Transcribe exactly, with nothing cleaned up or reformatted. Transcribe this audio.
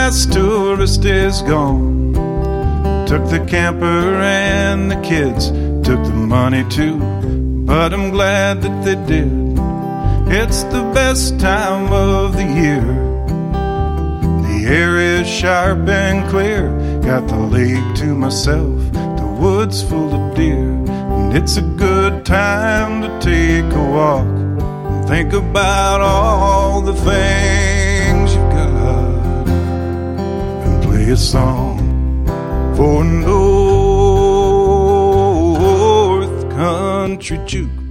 last tourist is gone. Took the camper and the kids, took the money too, but I'm glad that they did. It's the best time of the year. The air is sharp and clear, got the lake to myself, the woods full of deer, and it's a good time to take a walk and think about all the things you've got, and play a song for North Country Juke.